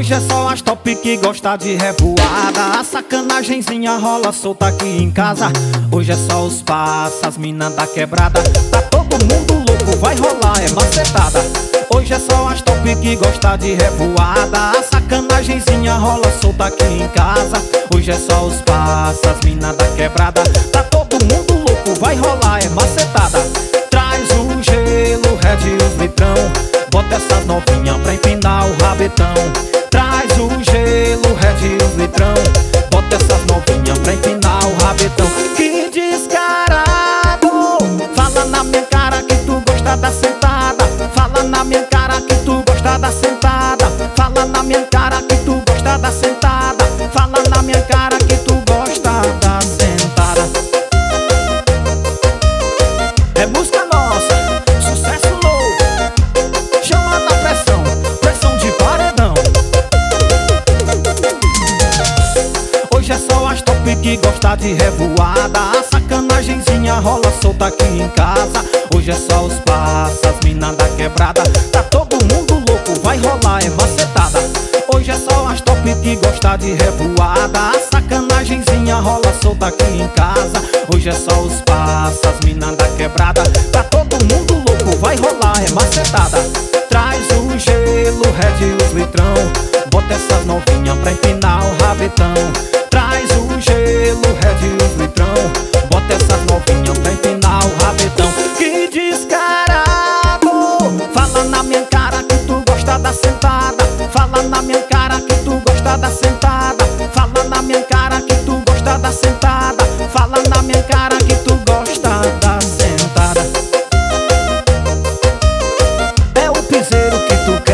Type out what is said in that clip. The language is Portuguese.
Hoje é só as top que gosta de revoada. A sacanagemzinha rola solta aqui em casa. Hoje é só os passas, mina da quebrada. Tá todo mundo louco, vai rolar, é macetada. Hoje é só as top que gosta de revoada. A sacanagemzinha rola solta aqui em casa. Hoje é só os passas, mina da quebrada. Tá todo mundo louco, vai rolar, é macetada. Traz o gelo, Red e os litrão. Bota essas novinhas pra empinar o rabetão. Traz o gelo, Red e os litrão. Bota essas novinhas pra empinar o rabetão. Que descarado! Fala na minha cara que tu gosta da sentada. Fala na minha cara que tu gosta da sentada. Fala na minha cara que tu gosta da sentada. Fala na minha cara que tu gosta da sentada. É música nossa, sucesso novo. Chama na pressão, pressão de paredão. Hoje é só as top que gosta de revoada. A sacanagemzinha rola solta aqui em casa. Hoje é só os passas, mina da quebrada. Tá todo mundo louco, vai rolar, é macetada. Hoje é só as top que gosta de revoada. A sacanagemzinha rola solta aqui em casa. Hoje é só os passas, mina da quebrada. Tá todo mundo louco, vai rolar, é macetada. Traz o gelo, Red e os litrão. Bota essas novinhas pra empinar o rabetão. Traz o gelo, Red e os litrão. Bota essas novinhas pra empinar o rabetão. Que descarado! Fala na minha cara que tu gosta da sentada. Fala na minha cara que tu gosta da sentada. Fala na minha cara que tu gosta da sentada. Fala na minha cara que tu gosta da sentada. É o piseiro que tu